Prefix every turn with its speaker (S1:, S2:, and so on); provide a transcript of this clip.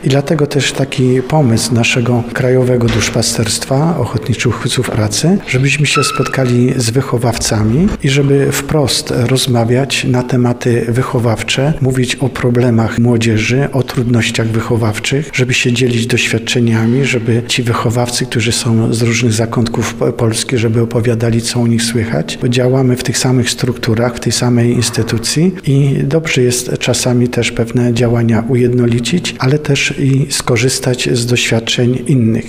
S1: I dlatego też taki pomysł naszego Krajowego Duszpasterstwa, Ochotniczych Hufców Pracy, żebyśmy się spotkali z wychowawcami i żeby wprost rozmawiać na tematy wychowawcze, mówić o problemach młodzieży, o trudnościach wychowawczych, żeby się dzielić doświadczeniami, żeby ci wychowawcy, którzy są z różnych zakątków Polski, żeby opowiadali, co u nich słychać. Bo działamy w tych samych strukturach, w tej samej instytucji i dobrze jest czasami też pewne działania ujednolicić, ale też i skorzystać z doświadczeń innych.